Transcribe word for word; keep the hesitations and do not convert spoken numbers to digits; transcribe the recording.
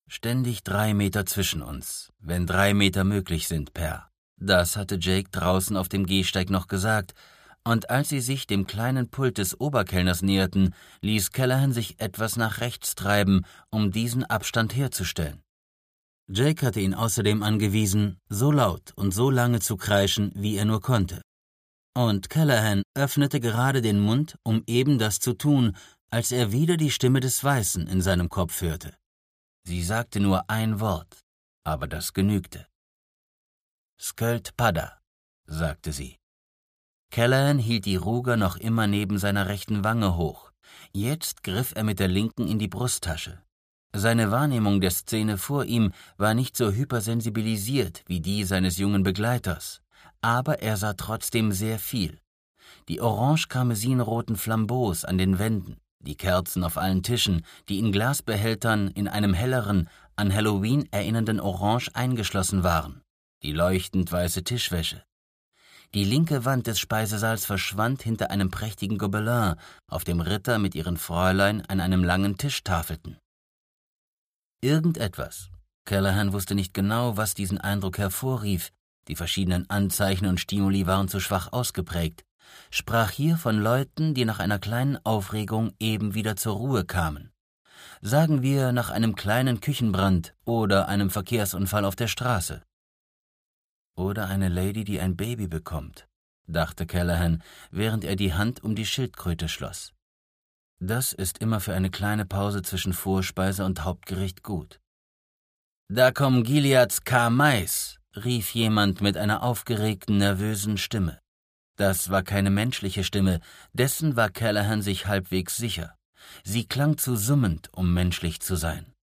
Ständig drei Meter zwischen uns, wenn drei Meter möglich sind, Per. Das hatte Jake draußen auf dem Gehsteig noch gesagt, und als sie sich dem kleinen Pult des Oberkellners näherten, ließ Callahan sich etwas nach rechts treiben, um diesen Abstand herzustellen. Jake hatte ihn außerdem angewiesen, so laut und so lange zu kreischen, wie er nur konnte. Und Callahan öffnete gerade den Mund, um eben das zu tun, als er wieder die Stimme des Weißen in seinem Kopf hörte. Sie sagte nur ein Wort, aber das genügte. »Sköld Padda«, sagte sie. Callahan hielt die Ruger noch immer neben seiner rechten Wange hoch. Jetzt griff er mit der linken in die Brusttasche. Seine Wahrnehmung der Szene vor ihm war nicht so hypersensibilisiert wie die seines jungen Begleiters, aber er sah trotzdem sehr viel. Die orange-karmesinroten Flambeaus an den Wänden, die Kerzen auf allen Tischen, die in Glasbehältern in einem helleren, an Halloween erinnernden Orange eingeschlossen waren, die leuchtend weiße Tischwäsche. Die linke Wand des Speisesaals verschwand hinter einem prächtigen Gobelin, auf dem Ritter mit ihren Fräulein an einem langen Tisch tafelten. Irgendetwas, Callahan wusste nicht genau, was diesen Eindruck hervorrief, die verschiedenen Anzeichen und Stimuli waren zu schwach ausgeprägt, sprach hier von Leuten, die nach einer kleinen Aufregung eben wieder zur Ruhe kamen. Sagen wir nach einem kleinen Küchenbrand oder einem Verkehrsunfall auf der Straße. Oder eine Lady, die ein Baby bekommt, dachte Callahan, während er die Hand um die Schildkröte schloss. Das ist immer für eine kleine Pause zwischen Vorspeise und Hauptgericht gut. »Da kommen Gileads K-Mais«, rief jemand mit einer aufgeregten, nervösen Stimme. Das war keine menschliche Stimme, dessen war Callahan sich halbwegs sicher. Sie klang zu summend, um menschlich zu sein.